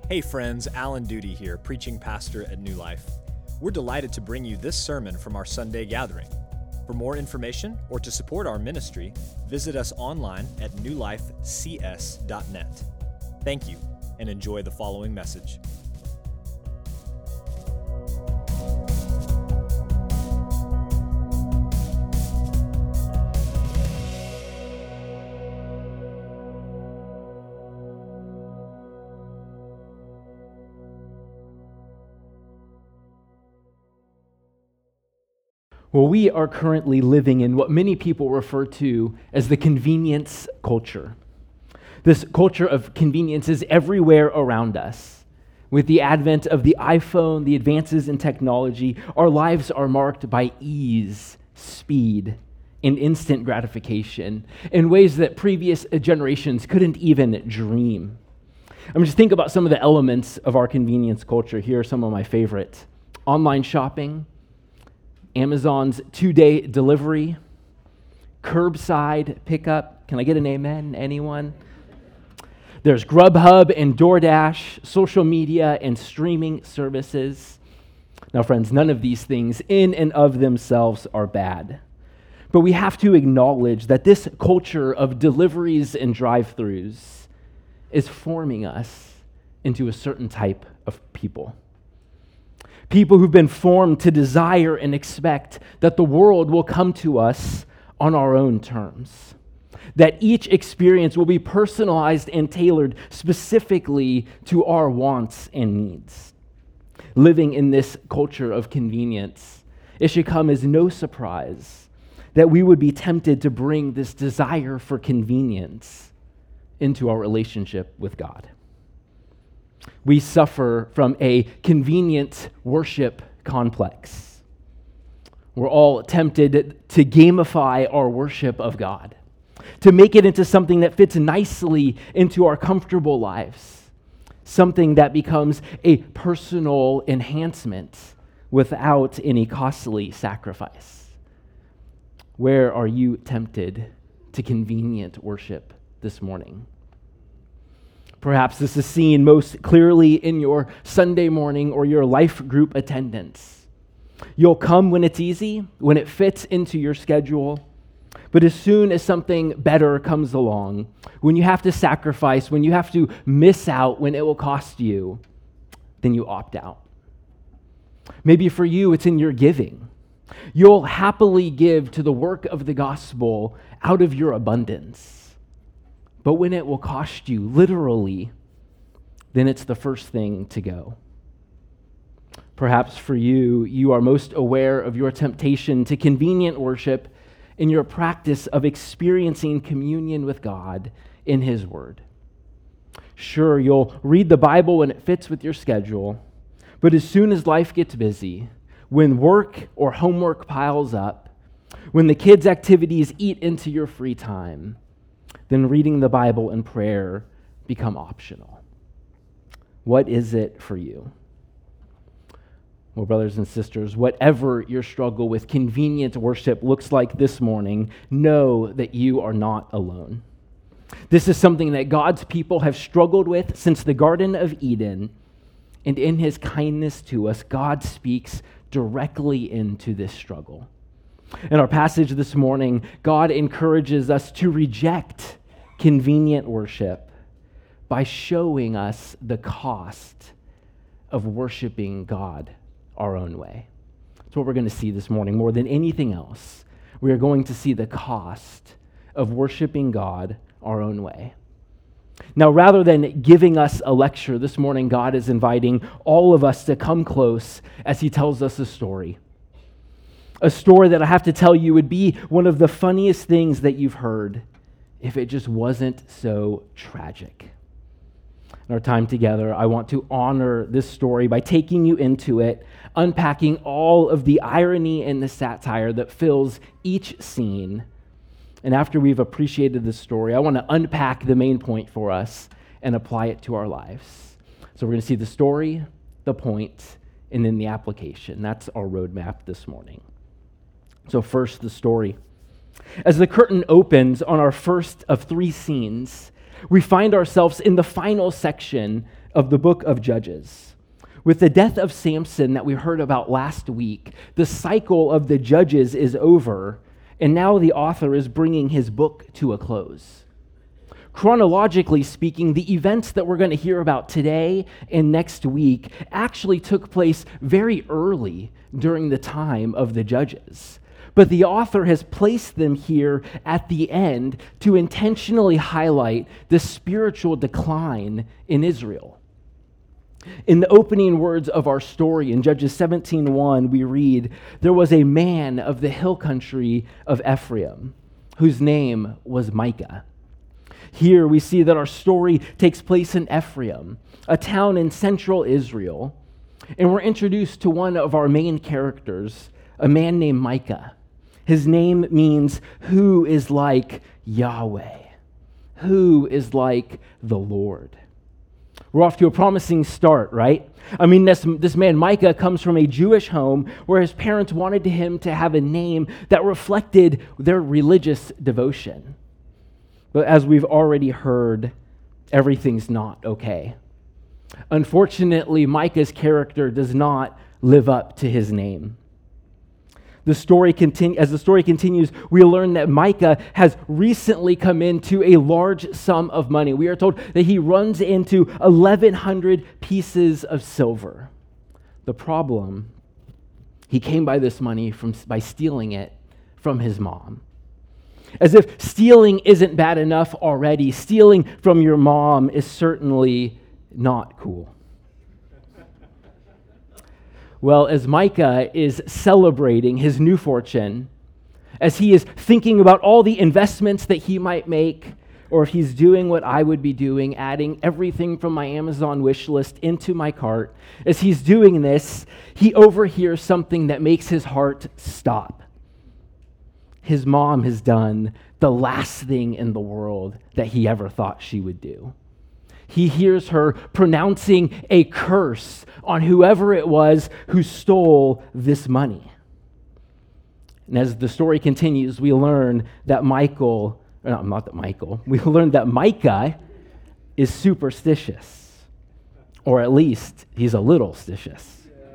Hey friends, Alan Duty here, preaching pastor at New Life. We're delighted to bring you this sermon from our Sunday gathering. For more information or to support our ministry, visit us online at newlifecs.net. Thank you, and enjoy the following message. Well, we are currently living in what many people refer to as the convenience culture. This culture of convenience is everywhere around us. With the advent of the iPhone, the advances in technology, our lives are marked by ease, speed, and instant gratification in ways that previous generations couldn't even dream. Just think about some of the elements of our convenience culture. Here are some of my favorites. Online shopping, Amazon's 2-day delivery, curbside pickup. Can I get an amen? Anyone? There's Grubhub and DoorDash, social media and streaming services. Now, friends, none of these things in and of themselves are bad. But we have to acknowledge that this culture of deliveries and drive-thrus is forming us into a certain type of people. People who've been formed to desire and expect that the world will come to us on our own terms, that each experience will be personalized and tailored specifically to our wants and needs. Living in this culture of convenience, it should come as no surprise that we would be tempted to bring this desire for convenience into our relationship with God. We suffer from a convenient worship complex. We're all tempted to gamify our worship of God, to make it into something that fits nicely into our comfortable lives, something that becomes a personal enhancement without any costly sacrifice. Where are you tempted to convenient worship this morning? Perhaps this is seen most clearly in your Sunday morning or your life group attendance. You'll come when it's easy, when it fits into your schedule, but as soon as something better comes along, when you have to sacrifice, when you have to miss out, when it will cost you, then you opt out. Maybe for you, it's in your giving. You'll happily give to the work of the gospel out of your abundance. But when it will cost you, literally, then it's the first thing to go. Perhaps for you, you are most aware of your temptation to convenient worship in your practice of experiencing communion with God in His Word. Sure, you'll read the Bible when it fits with your schedule, but as soon as life gets busy, when work or homework piles up, when the kids' activities eat into your free time, then reading the Bible and prayer become optional. What is it for you? Well, brothers and sisters, whatever your struggle with convenient worship looks like this morning, know that you are not alone. This is something that God's people have struggled with since the Garden of Eden, and in His kindness to us, God speaks directly into this struggle. In our passage this morning, God encourages us to reject convenient worship by showing us the cost of worshiping God our own way. That's what we're going to see this morning. More than anything else, we are going to see the cost of worshiping God our own way. Now, rather than giving us a lecture this morning, God is inviting all of us to come close as He tells us a story. A story that I have to tell you would be one of the funniest things that you've heard if it just wasn't so tragic. In our time together, I want to honor this story by taking you into it, unpacking all of the irony and the satire that fills each scene. And after we've appreciated this story, I want to unpack the main point for us and apply it to our lives. So we're going to see the story, the point, and then the application. That's our roadmap this morning. So first, the story. As the curtain opens on our first of three scenes, we find ourselves in the final section of the book of Judges. With the death of Samson that we heard about last week, the cycle of the Judges is over, and now the author is bringing his book to a close. Chronologically speaking, the events that we're going to hear about today and next week actually took place very early during the time of the Judges. But the author has placed them here at the end to intentionally highlight the spiritual decline in Israel. In the opening words of our story in Judges 17:1, we read, "There was a man of the hill country of Ephraim, whose name was Micah." Here we see that our story takes place in Ephraim, a town in central Israel, and we're introduced to one of our main characters, a man named Micah. His name means, "Who is like Yahweh?" Who is like the Lord? We're off to a promising start, right? I mean, this man Micah comes from a Jewish home where his parents wanted him to have a name that reflected their religious devotion. But as we've already heard, everything's not okay. Unfortunately, Micah's character does not live up to his name. As the story continues, we learn that Micah has recently come into a large sum of money. We are told that he runs into 1,100 pieces of silver. The problem, he came by this money by stealing it from his mom. As if stealing isn't bad enough already, stealing from your mom is certainly not cool. Well, as Micah is celebrating his new fortune, as he is thinking about all the investments that he might make, or if he's doing what I would be doing, adding everything from my Amazon wish list into my cart, as he's doing this, he overhears something that makes his heart stop. His mom has done the last thing in the world that he ever thought she would do. He hears her pronouncing a curse on whoever it was who stole this money. And as the story continues, we learn that Micah is superstitious. Or at least he's a little stitious.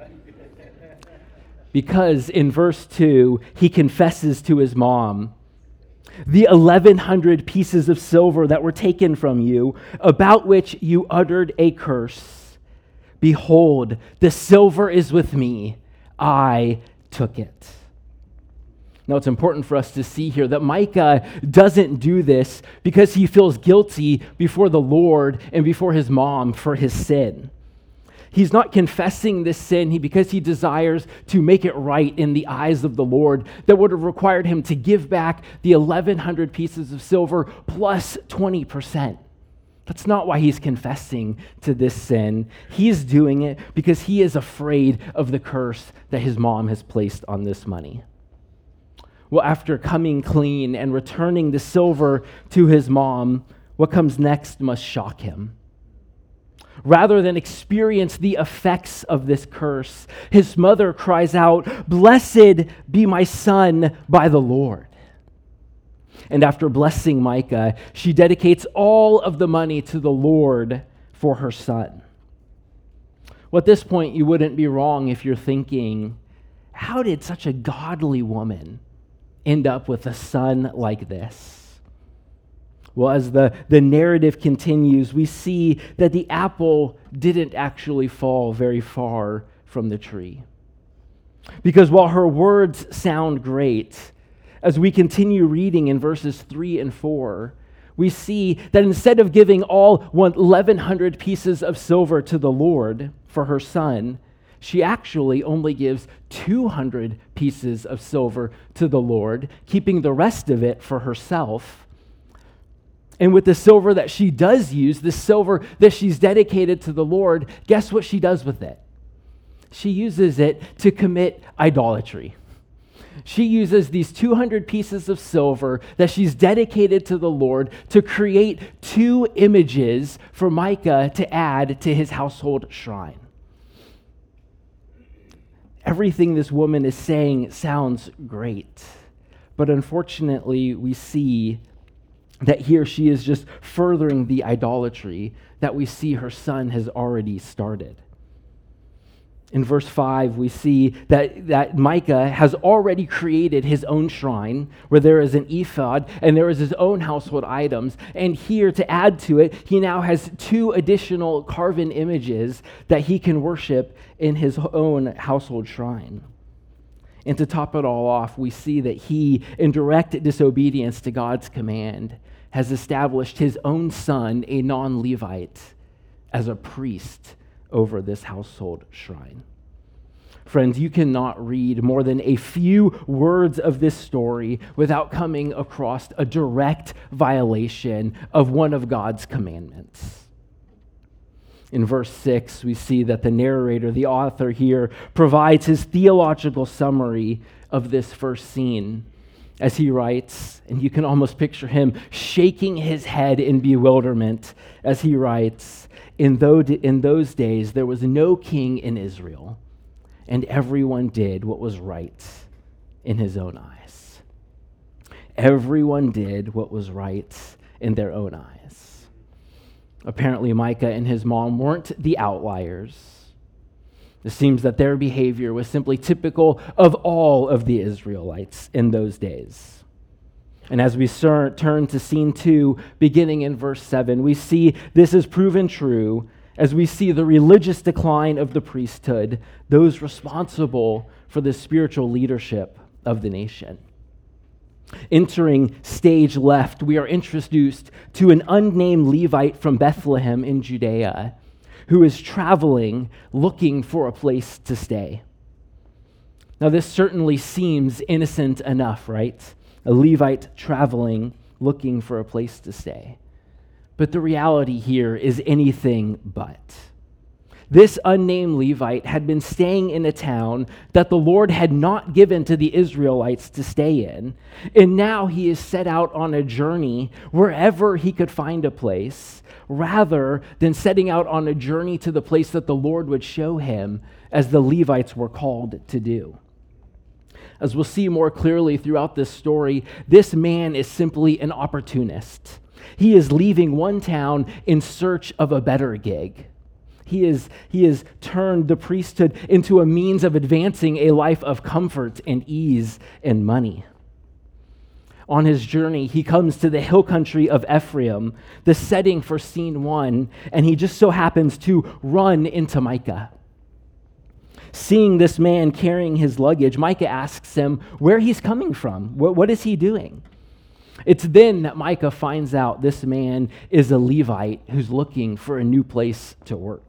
Because in verse 2, he confesses to his mom, "The 1,100 pieces of silver that were taken from you, about which you uttered a curse, behold, the silver is with me. I took it." Now, it's important for us to see here that Micah doesn't do this because he feels guilty before the Lord and before his mom for his sin. He's not confessing this sin because he desires to make it right in the eyes of the Lord that would have required him to give back the 1,100 pieces of silver plus 20%. That's not why he's confessing to this sin. He's doing it because he is afraid of the curse that his mom has placed on this money. Well, after coming clean and returning the silver to his mom, what comes next must shock him. Rather than experience the effects of this curse, his mother cries out, "Blessed be my son by the Lord." And after blessing Micah, she dedicates all of the money to the Lord for her son. Well, at this point, you wouldn't be wrong if you're thinking, how did such a godly woman end up with a son like this? Well, as the narrative continues, we see that the apple didn't actually fall very far from the tree. Because while her words sound great, as we continue reading in verses 3 and 4, we see that instead of giving all 1,100 pieces of silver to the Lord for her son, she actually only gives 200 pieces of silver to the Lord, keeping the rest of it for herself. And with the silver that she does use, the silver that she's dedicated to the Lord, guess what she does with it? She uses it to commit idolatry. She uses these 200 pieces of silver that she's dedicated to the Lord to create 2 images for Micah to add to his household shrine. Everything this woman is saying sounds great, but unfortunately we see that here she is just furthering the idolatry that we see her son has already started. In verse 5, we see that Micah has already created his own shrine where there is an ephod and there is his own household items. And here, to add to it, he now has 2 additional carven images that he can worship in his own household shrine. And to top it all off, we see that he, in direct disobedience to God's command, has established his own son, a non-Levite, as a priest over this household shrine. Friends, you cannot read more than a few words of this story without coming across a direct violation of one of God's commandments. In verse 6, we see that the narrator, the author here, provides his theological summary of this first scene as he writes, and you can almost picture him shaking his head in bewilderment as he writes, In those days there was no king in Israel, and everyone did what was right in his own eyes. Everyone did what was right in their own eyes. Apparently, Micah and his mom weren't the outliers. It seems that their behavior was simply typical of all of the Israelites in those days. And as we turn to scene 2, beginning in verse 7, we see this is proven true as we see the religious decline of the priesthood, those responsible for the spiritual leadership of the nation. Entering stage left, we are introduced to an unnamed Levite from Bethlehem in Judea who is traveling, looking for a place to stay. Now, this certainly seems innocent enough, right? A Levite traveling, looking for a place to stay. But the reality here is anything but. This unnamed Levite had been staying in a town that the Lord had not given to the Israelites to stay in, and now he is set out on a journey wherever he could find a place, rather than setting out on a journey to the place that the Lord would show him, as the Levites were called to do. As we'll see more clearly throughout this story, this man is simply an opportunist. He is leaving one town in search of a better gig. He has turned the priesthood into a means of advancing a life of comfort and ease and money. On his journey, he comes to the hill country of Ephraim, the setting for scene 1, and he just so happens to run into Micah. Seeing this man carrying his luggage, Micah asks him where he's coming from. What is he doing? It's then that Micah finds out this man is a Levite who's looking for a new place to work.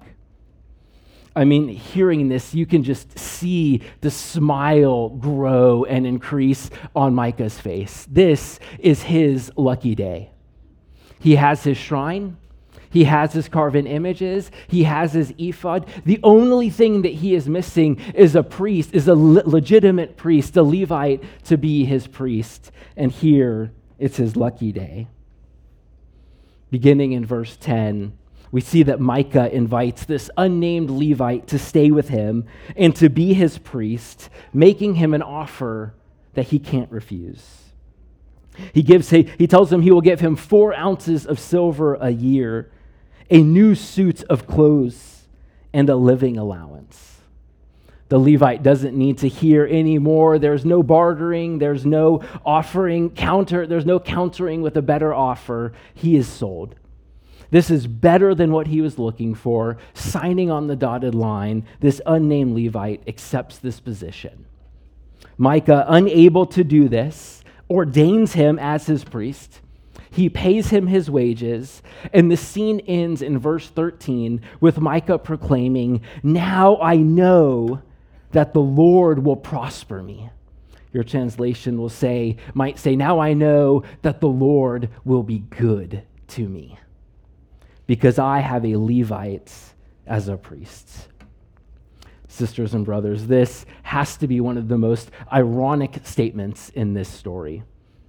I mean, hearing this, you can just see the smile grow and increase on Micah's face. This is his lucky day. He has his shrine. He has his carven images. He has his ephod. The only thing that he is missing is a priest, is a legitimate priest, a Levite to be his priest. And here, it's his lucky day. Beginning in verse 10, we see that Micah invites this unnamed Levite to stay with him and to be his priest, making him an offer that he can't refuse. He tells him he will give him 4 ounces of silver a year, a new suit of clothes, and a living allowance. The Levite doesn't need to hear anymore. There's no bartering. There's no offering there's no countering with a better offer. He is sold. This is better than what he was looking for. Signing on the dotted line, this unnamed Levite accepts this position. Micah, unable to do this, ordains him as his priest. He pays him his wages, and the scene ends in verse 13 with Micah proclaiming, "Now I know that the Lord will prosper me." Your translation might say, "Now I know that the Lord will be good to me, because I have a Levite as a priest." Sisters and brothers, this has to be one of the most ironic statements in this story.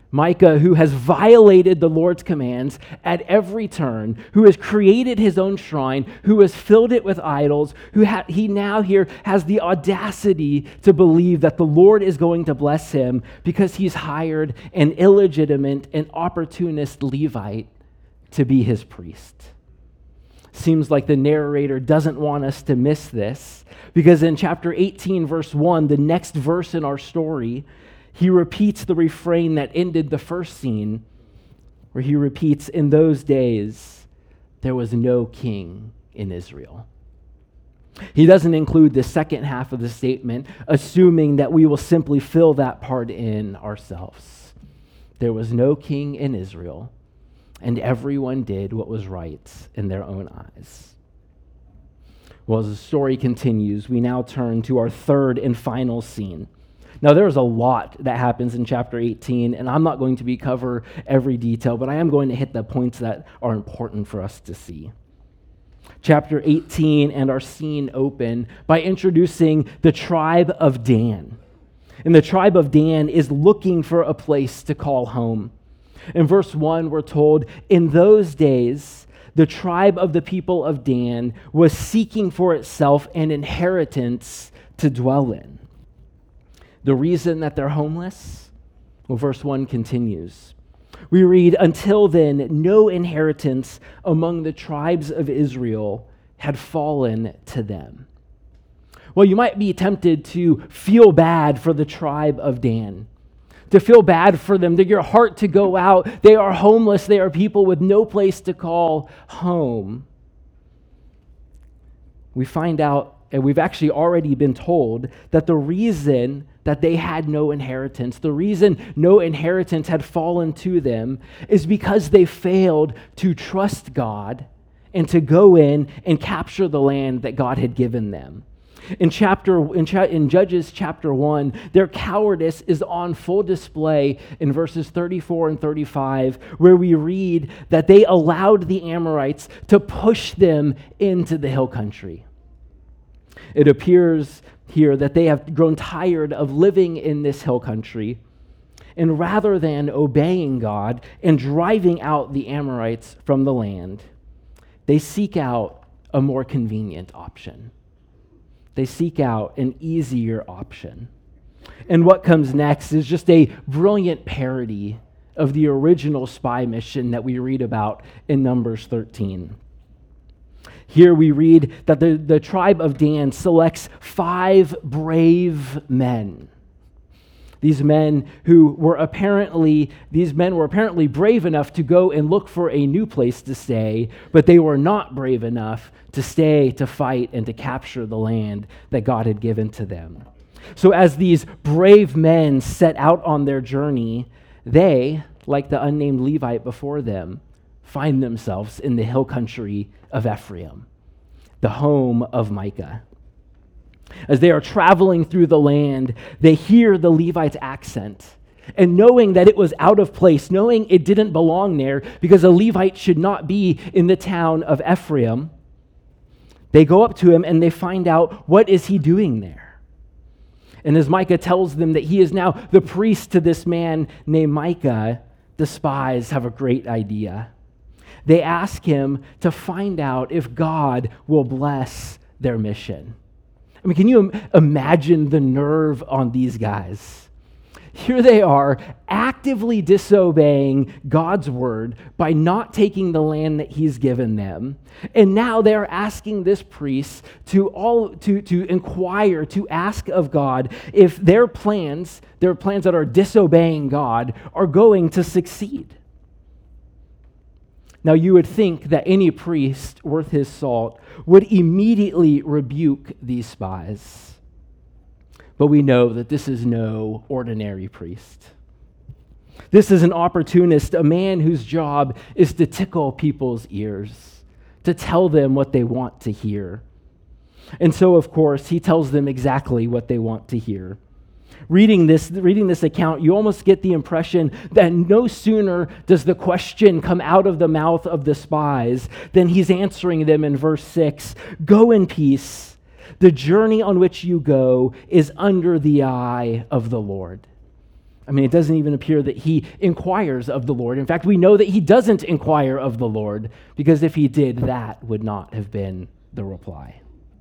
Micah, who has violated the Lord's commands at every turn, who has created his own shrine, who has filled it with idols, he now here has the audacity to believe that the Lord is going to bless him because he's hired an illegitimate and opportunist Levite to be his priest. Seems like the narrator doesn't want us to miss this, because in chapter 18, verse 1, the next verse in our story, he repeats the refrain that ended the first scene, where he repeats, "In those days, there was no king in Israel." He doesn't include the second half of the statement, assuming that we will simply fill that part in ourselves. There was no king in Israel, and everyone did what was right in their own eyes. Well, as the story continues, we now turn to our third and final scene. Now, there's a lot that happens in chapter 18, and I'm not going to cover every detail, but I am going to hit the points that are important for us to see. Chapter 18 and our scene open by introducing the tribe of Dan. And the tribe of Dan is looking for a place to call home. In verse 1, we're told, "In those days, the tribe of the people of Dan was seeking for itself an inheritance to dwell in." The reason that they're homeless? Well, verse 1 continues. We read, "Until then, no inheritance among the tribes of Israel had fallen to them." Well, you might be tempted to feel bad for the tribe of Dan, to feel bad for them, that your heart to go out. They are homeless. They are people with no place to call home. We find out, and we've actually already been told, that the reason that they had no inheritance, the reason no inheritance had fallen to them, is because they failed to trust God and to go in and capture the land that God had given them. In Judges chapter 1, their cowardice is on full display in verses 34 and 35, where we read that they allowed the Amorites to push them into the hill country. It appears here that they have grown tired of living in this hill country, and rather than obeying God and driving out the Amorites from the land, they seek out a more convenient option. They seek out an easier option. And what comes next is just a brilliant parody of the original spy mission that we read about in Numbers 13. Here we read that the tribe of Dan selects 5 brave men. These men were apparently brave enough to go and look for a new place to stay, but they were not brave enough to stay, to fight, and to capture the land that God had given to them. So as these brave men set out on their journey, they, like the unnamed Levite before them, find themselves in the hill country of Ephraim, the home of Micah. As they are traveling through the land, they hear the Levite's accent. And knowing that it was out of place, knowing it didn't belong there, because a Levite should not be in the town of Ephraim, they go up to him and they find out, what is he doing there? And as Micah tells them that he is now the priest to this man named Micah, the spies have a great idea. They ask him to find out if God will bless their mission. I mean, can you imagine the nerve on these guys? Here they are, actively disobeying God's word by not taking the land that he's given them. And now they're asking this priest to inquire, to ask of God if their plans that are disobeying God, are going to succeed. Now, you would think that any priest worth his salt would immediately rebuke these spies. But we know that this is no ordinary priest. This is an opportunist, a man whose job is to tickle people's ears, to tell them what they want to hear. And so, of course, he tells them exactly what they want to hear. Reading this account, you almost get the impression that no sooner does the question come out of the mouth of the spies than he's answering them in verse 6. Go in peace. The journey on which you go is under the eye of the Lord. I mean, it doesn't even appear that he inquires of the Lord. In fact, we know that he doesn't inquire of the Lord, because if he did, that would not have been the reply.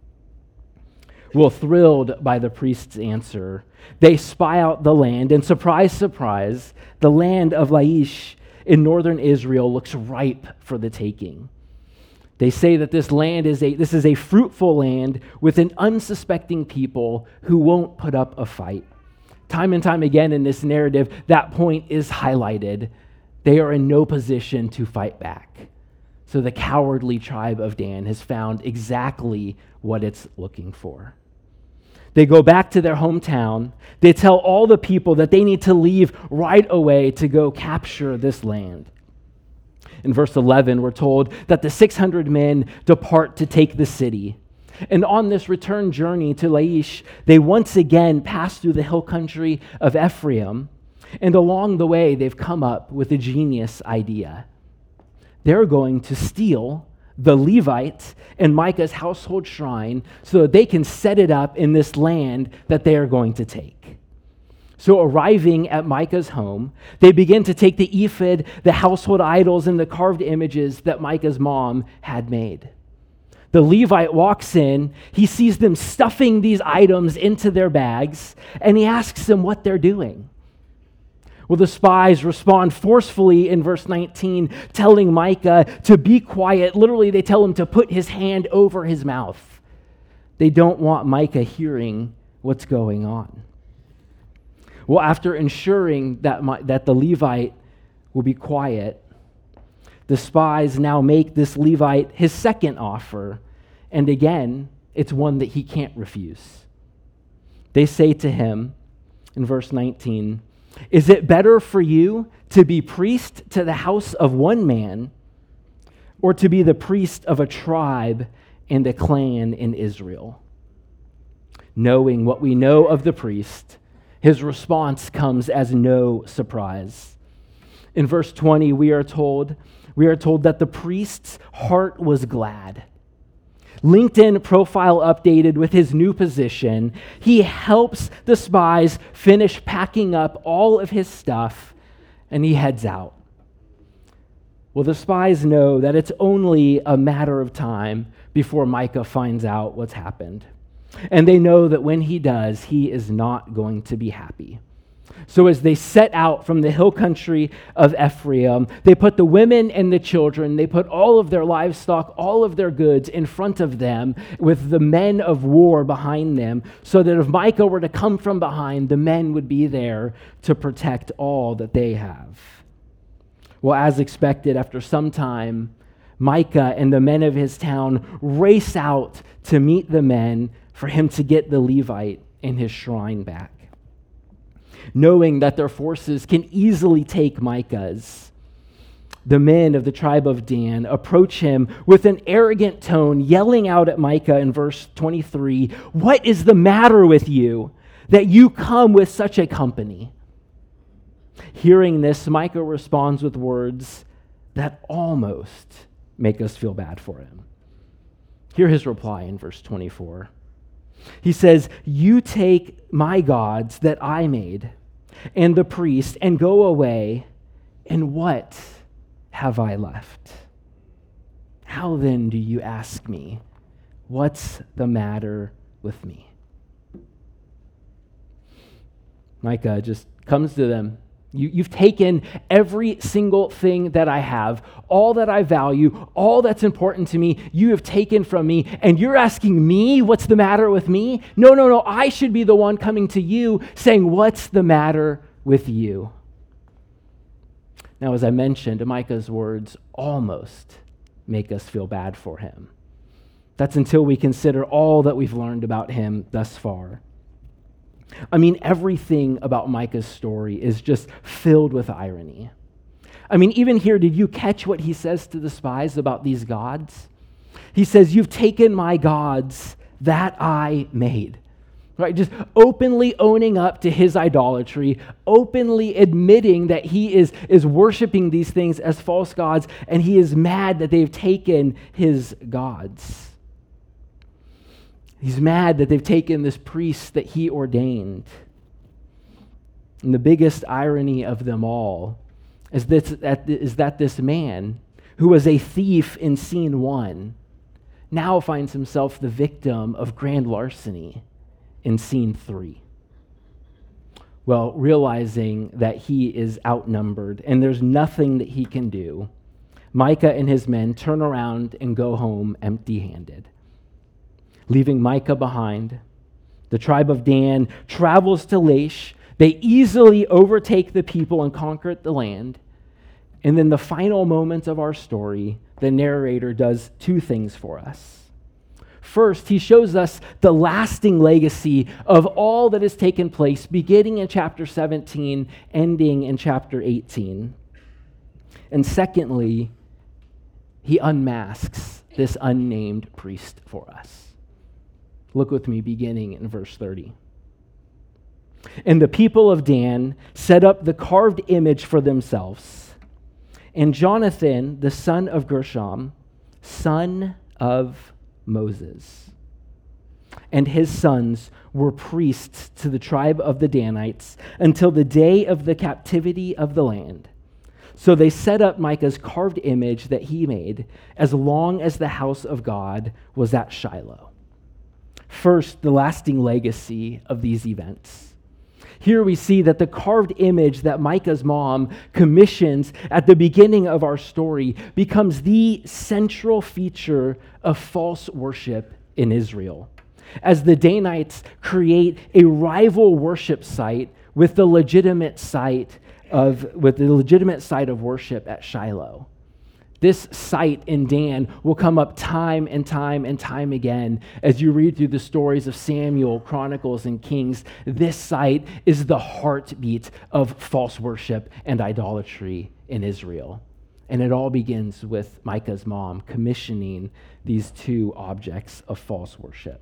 Well, thrilled by the priest's answer, they spy out the land, and surprise, surprise, the land of Laish in northern Israel looks ripe for the taking. They say that this is a fruitful land with an unsuspecting people who won't put up a fight. Time and time again in this narrative, that point is highlighted. They are in no position to fight back. So the cowardly tribe of Dan has found exactly what it's looking for. They go back to their hometown. They tell all the people that they need to leave right away to go capture this land. In verse 11, we're told that the 600 men depart to take the city. And on this return journey to Laish, they once again pass through the hill country of Ephraim. And along the way, they've come up with a genius idea. They're going to steal the Levite and Micah's household shrine so that they can set it up in this land that they are going to take. So arriving at Micah's home, they begin to take the ephod, the household idols, and the carved images that Micah's mom had made. The Levite walks in, he sees them stuffing these items into their bags, and he asks them what they're doing. Well, the spies respond forcefully in verse 19, telling Micah to be quiet. Literally, they tell him to put his hand over his mouth. They don't want Micah hearing what's going on. Well, after ensuring that the Levite will be quiet, the spies now make this Levite his second offer. And again, it's one that he can't refuse. They say to him in verse 19, "Is it better for you to be priest to the house of one man, or to be the priest of a tribe and a clan in Israel?" Knowing what we know of the priest, his response comes as no surprise. In verse 20, we are told that the priest's heart was glad. LinkedIn profile updated with his new position. He helps the spies finish packing up all of his stuff, and he heads out. Well, the spies know that it's only a matter of time before Micah finds out what's happened. And they know that when he does, he is not going to be happy. So as they set out from the hill country of Ephraim, they put the women and the children, they put all of their livestock, all of their goods in front of them with the men of war behind them, so that if Micah were to come from behind, the men would be there to protect all that they have. Well, as expected, after some time, Micah and the men of his town race out to meet the men for him to get the Levite and his shrine back. Knowing that their forces can easily take Micah's, the men of the tribe of Dan approach him with an arrogant tone, yelling out at Micah in verse 23, "What is the matter with you that you come with such a company?" Hearing this, Micah responds with words that almost make us feel bad for him. Hear his reply in verse 24. He says, "You take my gods that I made and the priest and go away, and what have I left? How then do you ask me, what's the matter with me?" Micah just comes to them. You've taken every single thing that I have, all that I value, all that's important to me, you have taken from me, and you're asking me what's the matter with me? No, I should be the one coming to you saying, what's the matter with you? Now, as I mentioned, Micah's words almost make us feel bad for him. That's until we consider all that we've learned about him thus far. I mean, everything about Micah's story is just filled with irony. I mean, even here, did you catch what he says to the spies about these gods? He says, "You've taken my gods that I made." Right? Just openly owning up to his idolatry, openly admitting that he is worshiping these things as false gods, and he is mad that they've taken his gods. He's mad that they've taken this priest that he ordained. And the biggest irony of them all is that this man, who was a thief in scene 1, now finds himself the victim of grand larceny in scene 3. Well, realizing that he is outnumbered and there's nothing that he can do, Micah and his men turn around and go home empty-handed. Leaving Micah behind, the tribe of Dan travels to Laish. They easily overtake the people and conquer the land. And then the final moments of our story, the narrator does 2 things for us. First, he shows us the lasting legacy of all that has taken place, beginning in chapter 17, ending in chapter 18. And secondly, he unmasks this unnamed priest for us. Look with me, beginning in verse 30. And the people of Dan set up the carved image for themselves. And Jonathan, the son of Gershom, son of Moses, and his sons were priests to the tribe of the Danites until the day of the captivity of the land. So they set up Micah's carved image that he made as long as the house of God was at Shiloh. First, the lasting legacy of these events. Here we see that the carved image that Micah's mom commissions at the beginning of our story becomes the central feature of false worship in Israel, as the Danites create a rival worship site with the legitimate site of worship at Shiloh. This site in Dan will come up time and time and time again as you read through the stories of Samuel, Chronicles, and Kings. This site is the heartbeat of false worship and idolatry in Israel. And it all begins with Micah's mom commissioning these 2 objects of false worship.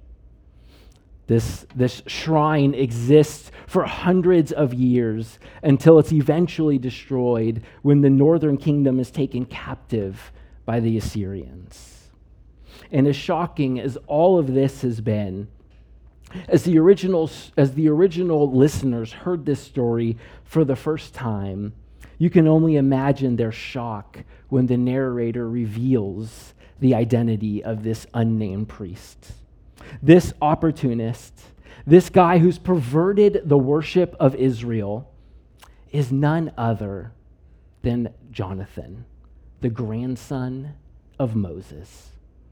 This shrine exists for hundreds of years until it's eventually destroyed when the northern kingdom is taken captive by the Assyrians. And as shocking as all of this has been, as the original listeners heard this story for the first time, you can only imagine their shock when the narrator reveals the identity of this unnamed priest. This opportunist, this guy who's perverted the worship of Israel, is none other than Jonathan, the grandson of Moses.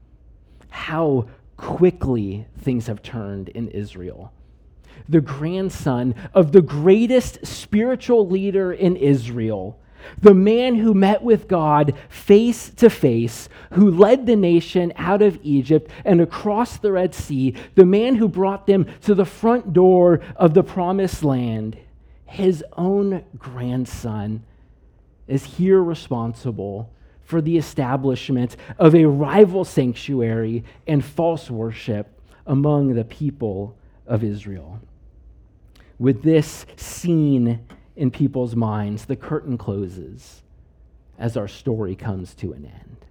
How quickly things have turned in Israel. The grandson of the greatest spiritual leader in Israel, the man who met with God face to face, who led the nation out of Egypt and across the Red Sea, the man who brought them to the front door of the promised land, his own grandson is here responsible for the establishment of a rival sanctuary and false worship among the people of Israel. With this scene in people's minds, the curtain closes as our story comes to an end.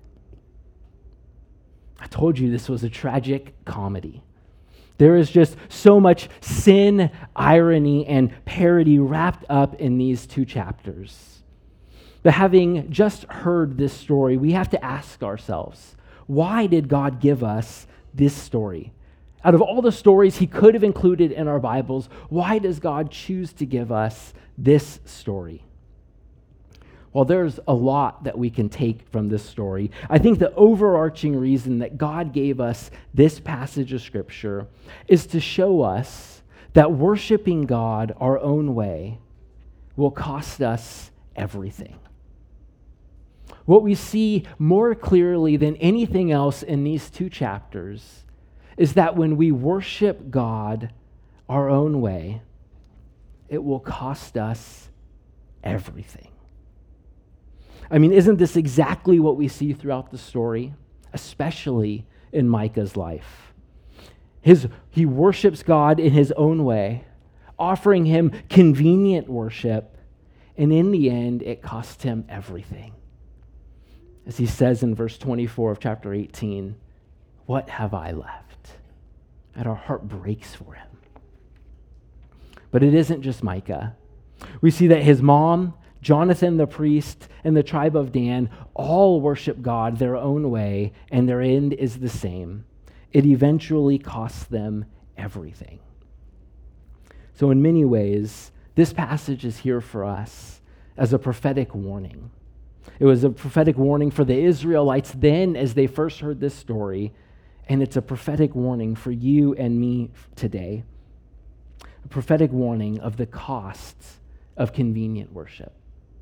I told you this was a tragic comedy. There is just so much sin, irony, and parody wrapped up in these 2 chapters. But having just heard this story, we have to ask ourselves, why did God give us this story? Out of all the stories he could have included in our Bibles, why does God choose to give us this story? Well, there's a lot that we can take from this story. I think the overarching reason that God gave us this passage of Scripture is to show us that worshiping God our own way will cost us everything. What we see more clearly than anything else in these 2 chapters is that when we worship God our own way, it will cost us everything. I mean, isn't this exactly what we see throughout the story, especially in Micah's life? He worships God in his own way, offering him convenient worship, and in the end, it cost him everything. As he says in verse 24 of chapter 18, "What have I left?" And our heart breaks for him. But it isn't just Micah. We see that his mom, Jonathan the priest, and the tribe of Dan all worship God their own way, and their end is the same. It eventually costs them everything. So in many ways, this passage is here for us as a prophetic warning. It was a prophetic warning for the Israelites then as they first heard this story, and it's a prophetic warning for you and me today. A prophetic warning of the costs of convenient worship.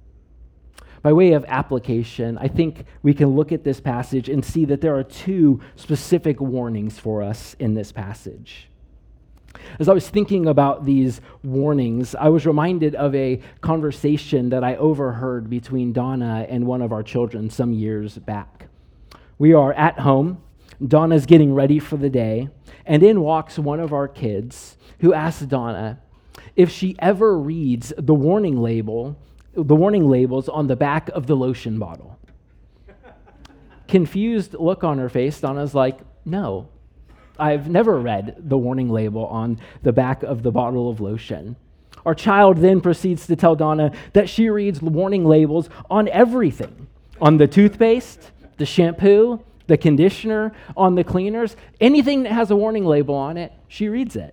By way of application, I think we can look at this passage and see that there are two specific warnings for us in this passage. As I was thinking about these warnings, I was reminded of a conversation that I overheard between Donna and one of our children some years back. We are at home. Donna's getting ready for the day, and in walks one of our kids who asks Donna if she ever reads the warning labels on the back of the lotion bottle. Confused look on her face, Donna's like, no, I've never read the warning label on the back of the bottle of lotion. Our child then proceeds to tell Donna that she reads warning labels on everything, on the toothpaste, the shampoo, the conditioner, on the cleaners, anything that has a warning label on it, she reads it.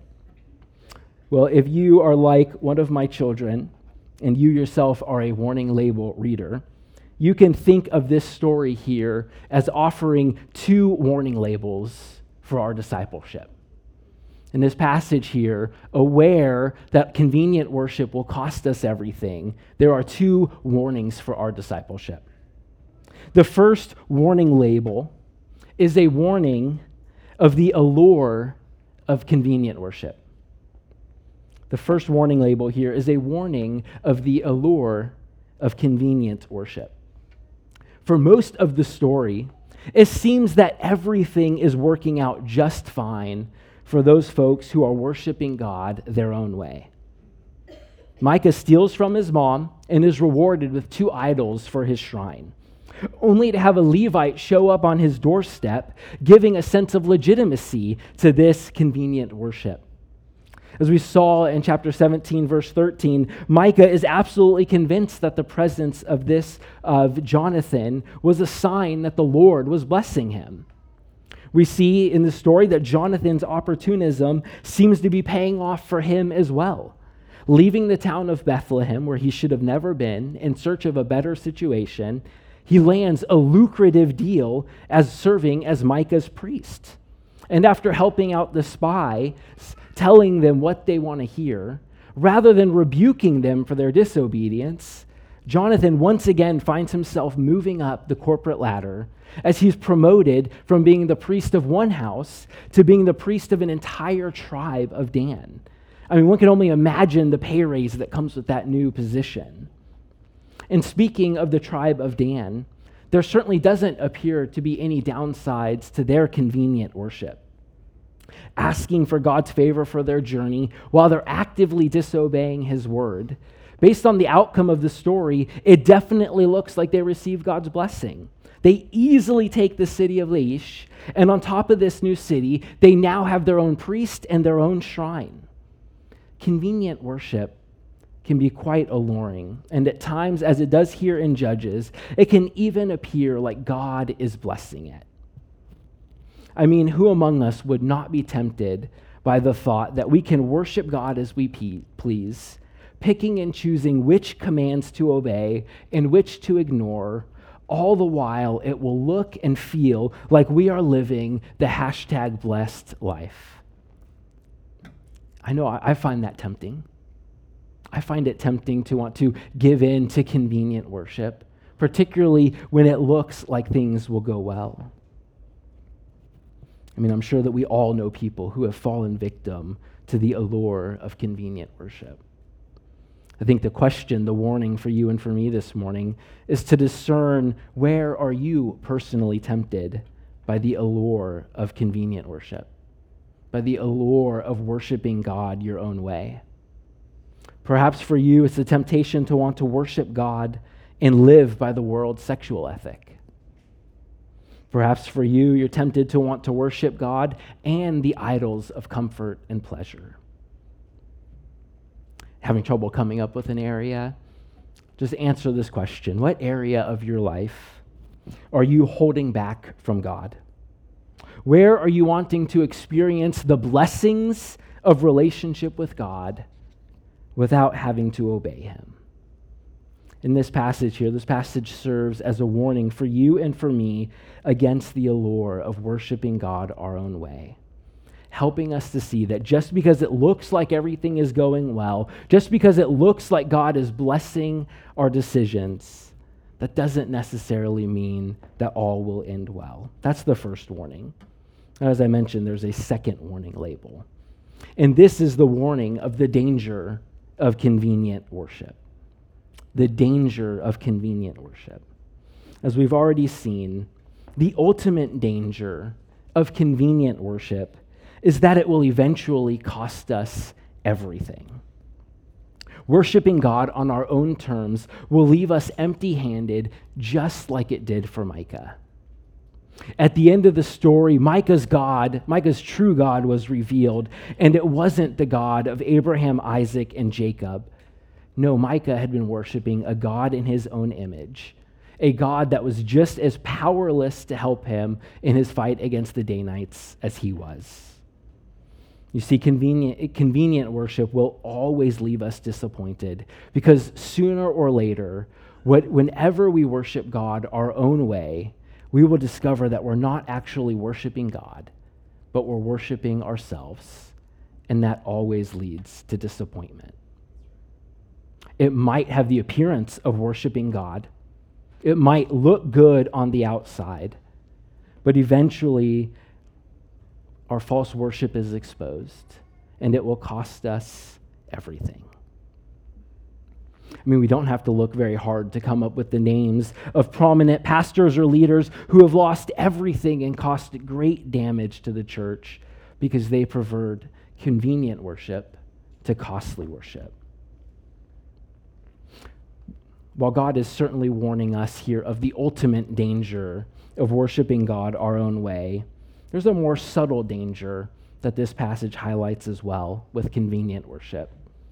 Well, if you are like one of my children, and you yourself are a warning label reader, you can think of this story here as offering two warning labels for our discipleship. In this passage here, aware that convenient worship will cost us everything, there are two warnings for our discipleship. The first warning label is a warning of the allure of convenient worship. The first warning label here is a warning of the allure of convenient worship. For most of the story, it seems that everything is working out just fine for those folks who are worshiping God their own way. Micah steals from his mom and is rewarded with 2 idols for his shrine, only to have a Levite show up on his doorstep, giving a sense of legitimacy to this convenient worship. As we saw in chapter 17, verse 13, Micah is absolutely convinced that the presence of Jonathan was a sign that the Lord was blessing him. We see in the story that Jonathan's opportunism seems to be paying off for him as well. Leaving the town of Bethlehem, where he should have never been, in search of a better situation, he lands a lucrative deal as serving as Micah's priest. And after helping out the spy, telling them what they want to hear, rather than rebuking them for their disobedience, Jonathan once again finds himself moving up the corporate ladder as he's promoted from being the priest of one house to being the priest of an entire tribe of Dan. I mean, one can only imagine the pay raise that comes with that new position. And speaking of the tribe of Dan, there certainly doesn't appear to be any downsides to their convenient worship. Asking for God's favor for their journey while they're actively disobeying his word. Based on the outcome of the story, it definitely looks like they receive God's blessing. They easily take the city of Laish, and on top of this new city, they now have their own priest and their own shrine. Convenient worship can be quite alluring, and at times, as it does here in Judges, it can even appear like God is blessing it. I mean, who among us would not be tempted by the thought that we can worship God as we please, picking and choosing which commands to obey and which to ignore, all the while it will look and feel like we are living the #blessed life. I know I find that tempting. I find it tempting to want to give in to convenient worship, particularly when it looks like things will go well. I mean, I'm sure that we all know people who have fallen victim to the allure of convenient worship. I think the question, the warning for you and for me this morning is to discern, where are you personally tempted by the allure of convenient worship, by the allure of worshiping God your own way? Perhaps for you, it's the temptation to want to worship God and live by the world's sexual ethic. Perhaps for you, you're tempted to want to worship God and the idols of comfort and pleasure. having trouble coming up with an area, just answer this question. What area of your life are you holding back from God? Where are you wanting to experience the blessings of relationship with God without having to obey him? In this passage here, this passage serves as a warning for you and for me against the allure of worshiping God our own way, helping us to see that just because it looks like everything is going well, just because it looks like God is blessing our decisions, that doesn't necessarily mean that all will end well. That's the first warning. As I mentioned, there's a second warning label. And this is the warning of the danger of convenient worship. The danger of convenient worship. As we've already seen, the ultimate danger of convenient worship is that it will eventually cost us everything. Worshiping God on our own terms will leave us empty-handed, just like it did for Micah. At the end of the story, Micah's true God was revealed, and it wasn't the God of Abraham, Isaac, and Jacob. No, Micah had been worshiping a God in his own image, a God that was just as powerless to help him in his fight against the Danites as he was. You see, convenient worship will always leave us disappointed because sooner or later, whenever we worship God our own way, we will discover that we're not actually worshiping God, but we're worshiping ourselves, and that always leads to disappointment. It might have the appearance of worshiping God. It might look good on the outside, but eventually our false worship is exposed, and it will cost us everything. I mean, we don't have to look very hard to come up with the names of prominent pastors or leaders who have lost everything and caused great damage to the church because they preferred convenient worship to costly worship. While God is certainly warning us here of the ultimate danger of worshiping God our own way, there's a more subtle danger that this passage highlights as well with convenient worship.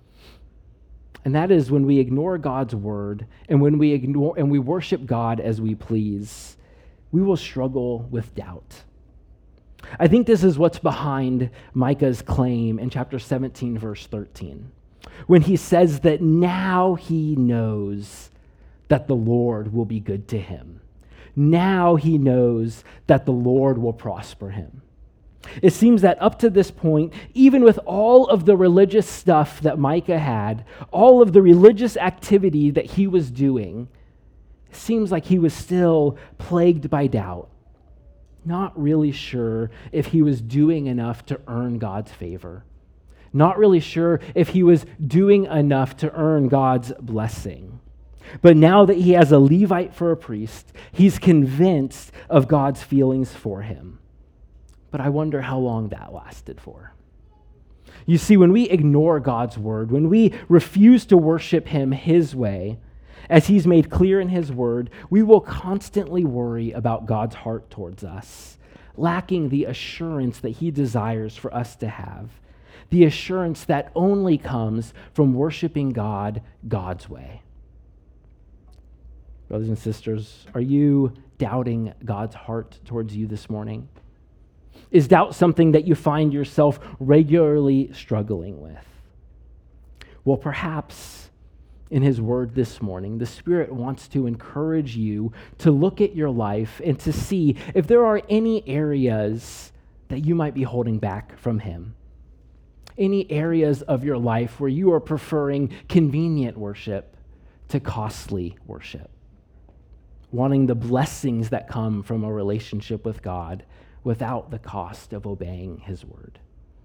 And that is when we ignore God's word and when we worship God as we please, we will struggle with doubt. I think this is what's behind Micah's claim in chapter 17, verse 13, when he says that now he knows that the Lord will be good to him. Now he knows that the Lord will prosper him. It seems that up to this point, even with all of the religious stuff that Micah had, all of the religious activity that he was doing, it seems like he was still plagued by doubt, not really sure if he was doing enough to earn God's favor, not really sure if he was doing enough to earn God's blessing. But now that he has a Levite for a priest, he's convinced of God's feelings for him. But I wonder how long that lasted for. You see, when we ignore God's word, when we refuse to worship him his way, as he's made clear in his word, we will constantly worry about God's heart towards us, lacking the assurance that he desires for us to have, the assurance that only comes from worshiping God God's way. Brothers and sisters, are you doubting God's heart towards you this morning? Is doubt something that you find yourself regularly struggling with? Well, perhaps in his word this morning, the Spirit wants to encourage you to look at your life and to see if there are any areas that you might be holding back from him. Any areas of your life where you are preferring convenient worship to costly worship, wanting the blessings that come from a relationship with God without the cost of obeying his word.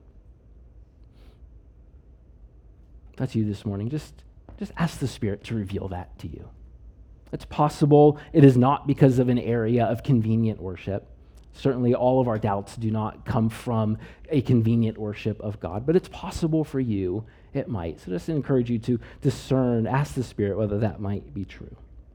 That's you this morning. Just ask the Spirit to reveal that to you. It's possible it is not because of an area of convenient worship. Certainly all of our doubts do not come from a convenient worship of God, but it's possible for you it might. So just encourage you to discern, ask the Spirit whether that might be true.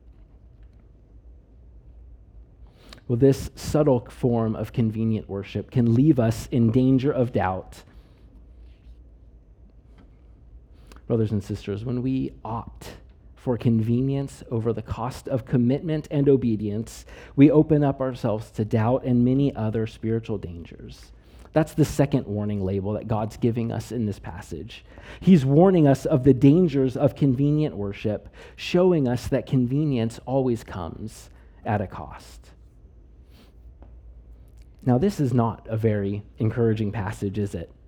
Well, this subtle form of convenient worship can leave us in danger of doubt Brothers and sisters, when we opt for convenience over the cost of commitment and obedience, we open up ourselves to doubt and many other spiritual dangers. That's the second warning label that God's giving us in this passage. He's warning us of the dangers of convenient worship, showing us that convenience always comes at a cost. Now, this is not a very encouraging passage, is it?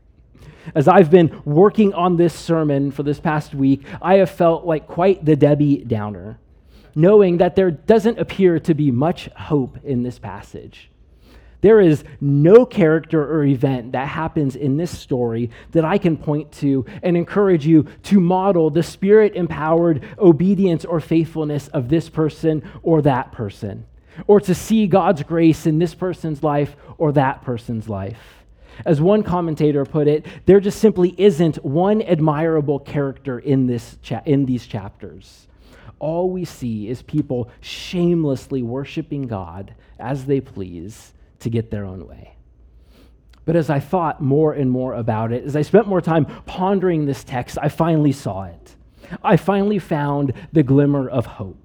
As I've been working on this sermon for this past week, I have felt like quite the Debbie Downer, knowing that there doesn't appear to be much hope in this passage. There is no character or event that happens in this story that I can point to and encourage you to model the Spirit-empowered obedience or faithfulness of this person or that person, or to see God's grace in this person's life or that person's life. As one commentator put it, there just simply isn't one admirable character in these chapters. All we see is people shamelessly worshiping God as they please to get their own way. But as I thought more and more about it, as I spent more time pondering this text, I finally saw it. I finally found the glimmer of hope.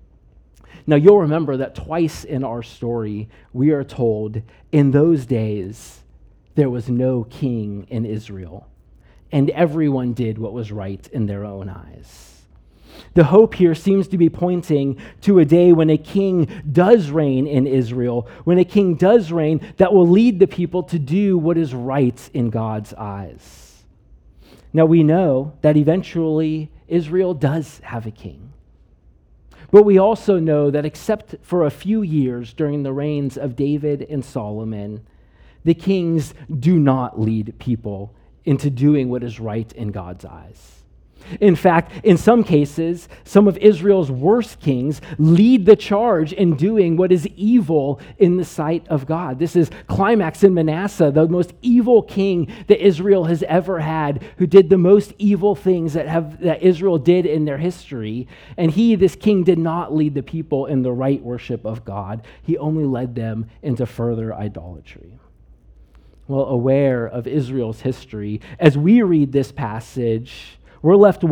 Now, you'll remember that twice in our story, we are told, in those days, there was no king in Israel, and everyone did what was right in their own eyes. The hope here seems to be pointing to a day when a king does reign in Israel, when a king does reign that will lead the people to do what is right in God's eyes. Now, we know that eventually Israel does have a king. But we also know that except for a few years during the reigns of David and Solomon, the kings do not lead people into doing what is right in God's eyes. In fact, in some cases, some of Israel's worst kings lead the charge in doing what is evil in the sight of God. This is climax in Manasseh, the most evil king that Israel has ever had, who did the most evil things that Israel did in their history. And this king, did not lead the people in the right worship of God. He only led them into further idolatry. Well, aware of Israel's history, as we read this passage, we're left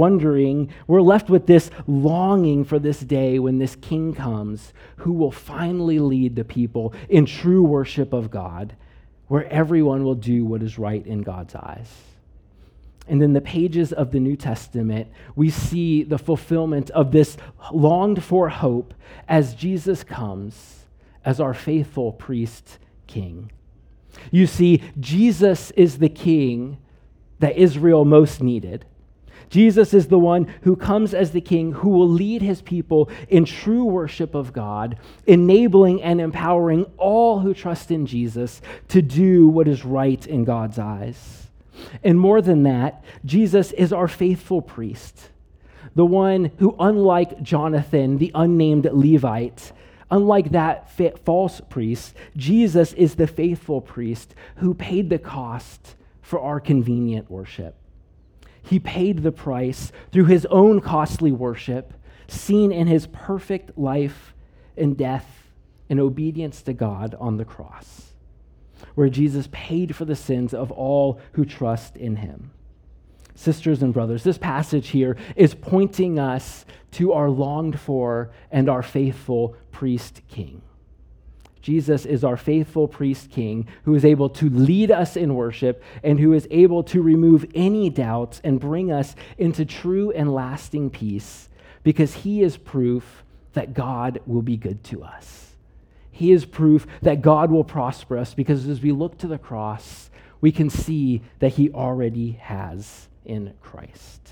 with this longing for this day when this king comes, who will finally lead the people in true worship of God, where everyone will do what is right in God's eyes. And in the pages of the New Testament, we see the fulfillment of this longed for hope as Jesus comes as our faithful priest king. You see, Jesus is the king that Israel most needed. Jesus is the one who comes as the king who will lead his people in true worship of God, enabling and empowering all who trust in Jesus to do what is right in God's eyes. And more than that, Jesus is our faithful priest, the one who, unlike Jonathan, the unnamed Levite, unlike that false priest, Jesus is the faithful priest who paid the cost for our convenient worship. He paid the price through his own costly worship, seen in his perfect life and death in obedience to God on the cross, where Jesus paid for the sins of all who trust in him. Sisters and brothers, this passage here is pointing us to our longed for and our faithful priest king. Jesus is our faithful priest king who is able to lead us in worship and who is able to remove any doubts and bring us into true and lasting peace, because he is proof that God will be good to us. He is proof that God will prosper us, because as we look to the cross, we can see that he already has in Christ.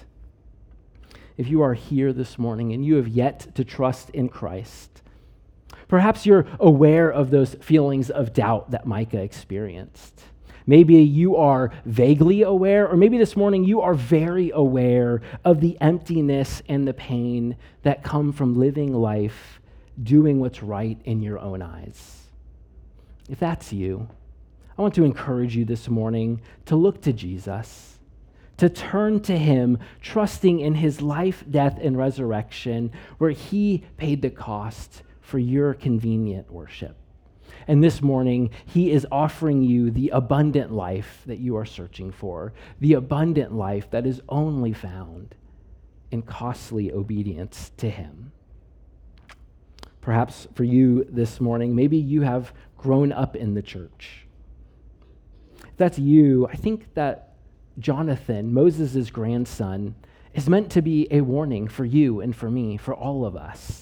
If you are here this morning and you have yet to trust in Christ, perhaps you're aware of those feelings of doubt that Micah experienced. Maybe you are vaguely aware, or maybe this morning you are very aware of the emptiness and the pain that come from living life, doing what's right in your own eyes. If that's you, I want to encourage you this morning to look to Jesus, to turn to him, trusting in his life, death, and resurrection, where he paid the cost for your convenient worship. And this morning, he is offering you the abundant life that you are searching for, the abundant life that is only found in costly obedience to him. Perhaps for you this morning, maybe you have grown up in the church. If that's you, I think that Jonathan, Moses' grandson, is meant to be a warning for you and for me, for all of us.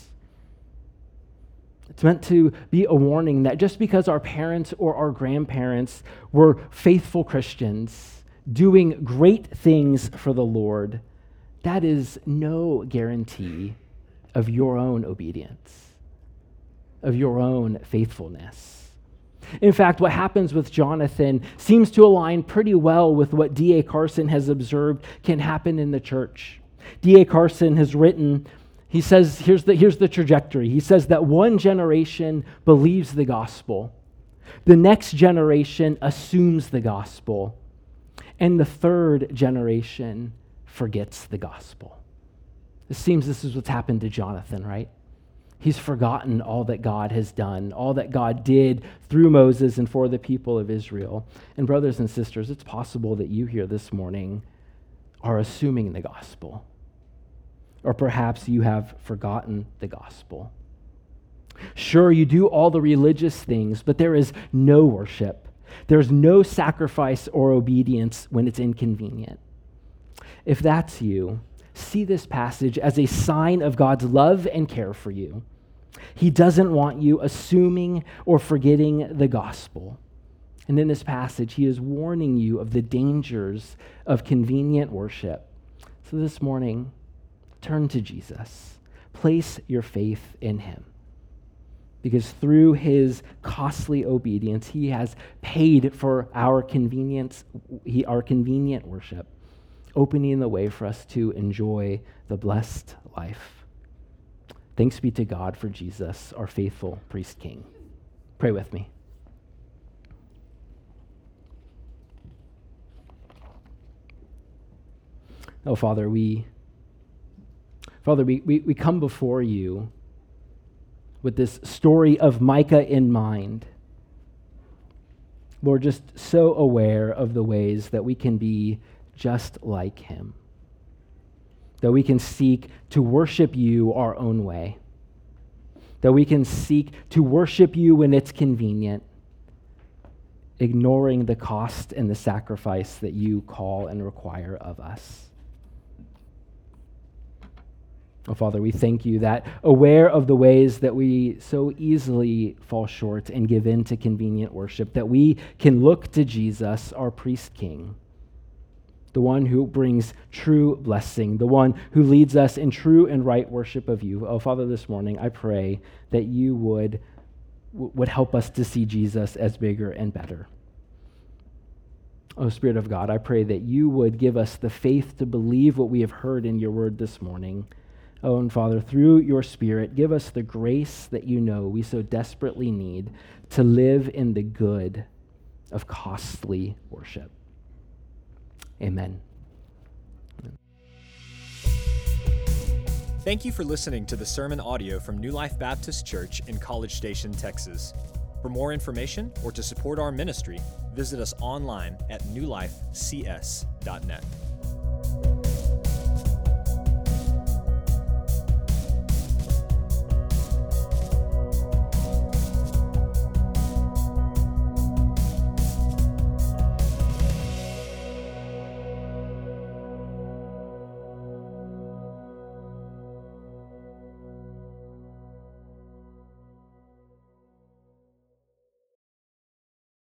It's meant to be a warning that just because our parents or our grandparents were faithful Christians, doing great things for the Lord, that is no guarantee of your own obedience, of your own faithfulness. In fact, what happens with Jonathan seems to align pretty well with what D.A. Carson has observed can happen in the church. D.A. Carson has written, he says, here's the trajectory. He says that one generation believes the gospel, the next generation assumes the gospel, and the third generation forgets the gospel. It seems this is what's happened to Jonathan, right? He's forgotten all that God has done, all that God did through Moses and for the people of Israel. And brothers and sisters, it's possible that you here this morning are assuming the gospel. Or perhaps you have forgotten the gospel. Sure, you do all the religious things, but there is no worship. There's no sacrifice or obedience when it's inconvenient. If that's you, see this passage as a sign of God's love and care for you. He doesn't want you assuming or forgetting the gospel. And in this passage, he is warning you of the dangers of convenient worship. So this morning, turn to Jesus. Place your faith in him. Because through his costly obedience, he has paid for our convenient worship, opening the way for us to enjoy the blessed life. Thanks be to God for Jesus, our faithful priest king. Pray with me. Oh, Father, we come before you with this story of Micah in mind. Lord, just so aware of the ways that we can be just like him, that we can seek to worship you our own way, that we can seek to worship you when it's convenient, ignoring the cost and the sacrifice that you call and require of us. Oh, Father, we thank you that aware of the ways that we so easily fall short and give in to convenient worship, that we can look to Jesus, our priest king, the one who brings true blessing, the one who leads us in true and right worship of you. Oh, Father, this morning I pray that you would help us to see Jesus as bigger and better. Oh, Spirit of God, I pray that you would give us the faith to believe what we have heard in your word this morning. Oh, and Father, through your Spirit, give us the grace that you know we so desperately need to live in the good of costly worship. Amen. Thank you for listening to the sermon audio from New Life Baptist Church in College Station, Texas. For more information or to support our ministry, visit us online at newlifecs.net.